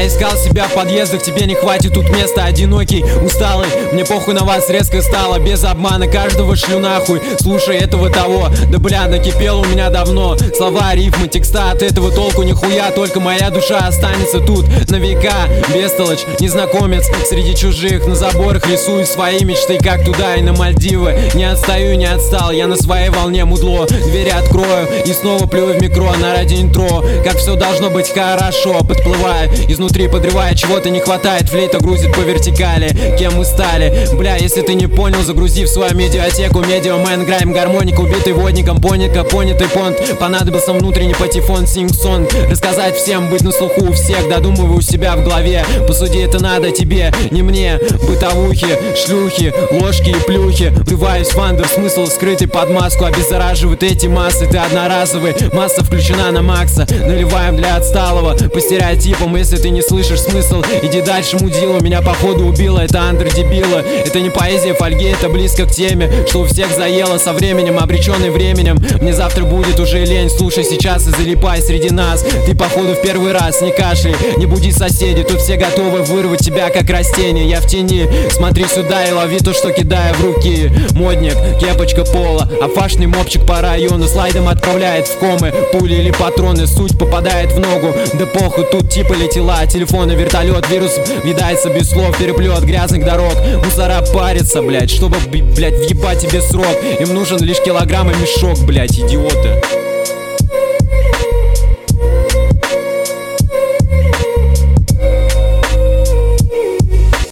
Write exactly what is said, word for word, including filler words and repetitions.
Я искал себя в подъездах, тебе не хватит тут места. Одинокий, усталый, мне похуй на вас резко стало. Без обмана каждого шлю нахуй. Слушай этого того, да бля, накипело у меня давно. Слова, рифмы, текста, от этого толку нихуя. Только моя душа останется тут на века. Бестолочь, незнакомец среди чужих. На заборах рисую свои мечты, как туда и на Мальдивы. Не отстаю, не отстал, я на своей волне мудло. Двери открою и снова плюю в микро на радио интро. Как все должно быть хорошо, подплываю изнутри, подрывая, чего-то не хватает. Флейта грузит по вертикали, кем мы стали. Бля, если ты не понял, загрузи в свою медиатеку. Медиамен, грайм, гармоника, убитый водником, поника, понятый понт. Понадобился внутренний патефон, синг-сон. Рассказать всем, быть на слуху у всех, додумываю у себя в голове. По сути, это надо тебе, не мне. Бытовухи, шлюхи, ложки и плюхи. Врываюсь в андер, смысл скрытый под маску. Обеззараживают эти массы, ты одноразовый. Масса включена на макса, наливаем для отсталого. По стереотипам, если ты не слышишь смысл, иди дальше, мудила. Меня походу убило, это андер дебила. Это не поэзия фольги, это близко к теме, что у всех заело со временем, обреченный временем. Мне завтра будет уже лень, слушай сейчас и залипай среди нас. Ты походу в первый раз, не кашляй, не буди соседей. Тут все готовы вырвать тебя как растение. Я в тени, смотри сюда и лови то, что кидаю в руки. Модник, кепочка пола, а фашный мопчик по району слайдом отправляет в комы. Пули или патроны, суть попадает в ногу. Да похуй, тут типа летела, телефоны, вертолет. Вирус въедается без слов, переплет грязных дорог. Мусора парится, блять, чтобы, блять, въебать тебе срок. Им нужен лишь килограмм и мешок, блять, идиоты.